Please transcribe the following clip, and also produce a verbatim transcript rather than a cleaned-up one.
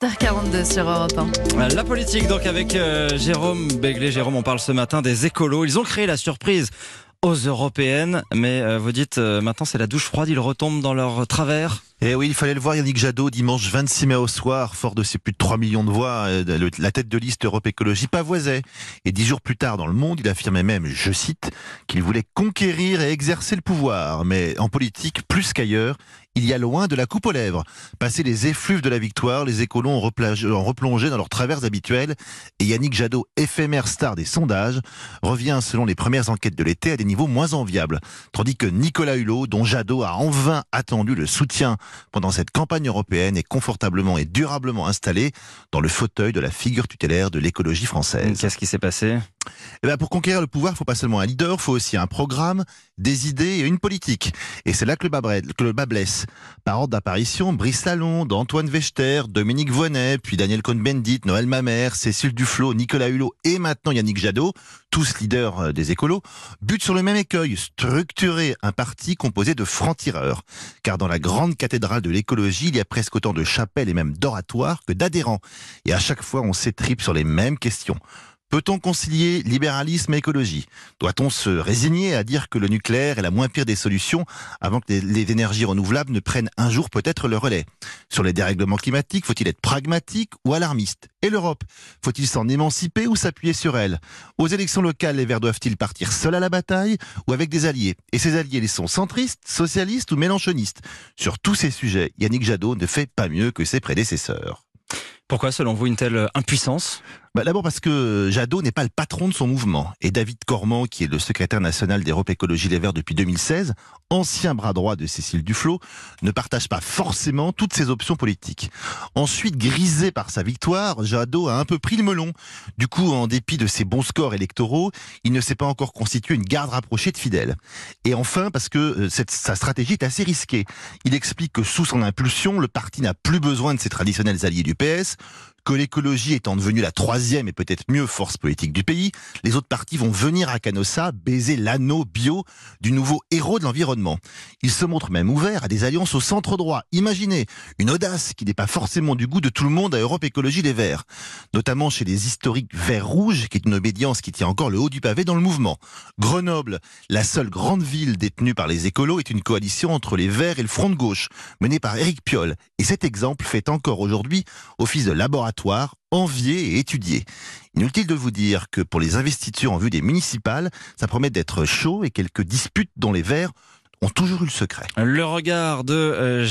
sept heures quarante-deux sur Europe un. La politique donc avec euh, Jérôme Béglé. Jérôme, on parle ce matin des écolos. Ils ont créé la surprise aux européennes, mais euh, vous dites euh, maintenant c'est la douche froide, ils retombent dans leur travers. Et oui, il fallait le voir, Yannick Jadot, dimanche vingt-six mai au soir, fort de ses plus de trois millions de voix, euh, la tête de liste Europe Écologie pavoisait. Et dix jours plus tard, dans Le Monde, il affirmait même, je cite, qu'il voulait conquérir et exercer le pouvoir. Mais en politique, plus qu'ailleurs, il y a loin de la coupe aux lèvres. Passé les effluves de la victoire, les écolos ont replongé dans leurs travers habituels. Et Yannick Jadot, éphémère star des sondages, revient, selon les premières enquêtes de l'été, à des niveaux moins enviables. Tandis que Nicolas Hulot, dont Jadot a en vain attendu le soutien pendant cette campagne européenne, est confortablement et durablement installé dans le fauteuil de la figure tutélaire de l'écologie française. Qu'est-ce qui s'est passé ? Eh ben pour conquérir le pouvoir, il ne faut pas seulement un leader, il faut aussi un programme, des idées et une politique. Et c'est là que le bas, que le bas blesse. Par ordre d'apparition, Brice Lalonde, Antoine Vechter, Dominique Voynet, puis Daniel Cohn-Bendit, Noël Mamère, Cécile Duflot, Nicolas Hulot et maintenant Yannick Jadot, tous leaders des écolos, butent sur le même écueil, structurer un parti composé de francs-tireurs. Car dans la grande cathédrale de l'écologie, il y a presque autant de chapelles et même d'oratoires que d'adhérents. Et à chaque fois, on s'étripe sur les mêmes questions. Peut-on concilier libéralisme et écologie ? Doit-on se résigner à dire que le nucléaire est la moins pire des solutions avant que les, les énergies renouvelables ne prennent un jour peut-être le relais ? Sur les dérèglements climatiques, faut-il être pragmatique ou alarmiste ? Et l'Europe, faut-il s'en émanciper ou s'appuyer sur elle ? Aux élections locales, les Verts doivent-ils partir seuls à la bataille ou avec des alliés ? Et ces alliés, ils sont centristes, socialistes ou mélenchonistes ? Sur tous ces sujets, Yannick Jadot ne fait pas mieux que ses prédécesseurs. Pourquoi, selon vous, une telle impuissance ? Bah d'abord parce que Jadot n'est pas le patron de son mouvement. Et David Cormand, qui est le secrétaire national d'Europe Écologie Les Verts depuis deux mille seize, ancien bras droit de Cécile Duflot, ne partage pas forcément toutes ses options politiques. Ensuite, grisé par sa victoire, Jadot a un peu pris le melon. Du coup, en dépit de ses bons scores électoraux, il ne s'est pas encore constitué une garde rapprochée de fidèles. Et enfin, parce que cette, sa stratégie est assez risquée. Il explique que sous son impulsion, le parti n'a plus besoin de ses traditionnels alliés du P S, que l'écologie étant devenue la troisième et peut-être mieux force politique du pays, les autres partis vont venir à Canossa baiser l'anneau bio du nouveau héros de l'environnement. Il se montre même ouvert à des alliances au centre droit. Imaginez, une audace qui n'est pas forcément du goût de tout le monde à Europe Écologie Les Verts, notamment chez les historiques Verts Rouges, qui est une obédience qui tient encore le haut du pavé dans le mouvement. Grenoble, la seule grande ville détenue par les écolos, est une coalition entre les Verts et le Front de Gauche, menée par Éric Piolle. Et cet exemple fait encore aujourd'hui office de laboratoire envié et étudié. Inutile de vous dire que pour les investitures en vue des municipales, ça promet d'être chaud et quelques disputes dont les Verts ont toujours eu le secret. Le regard de euh,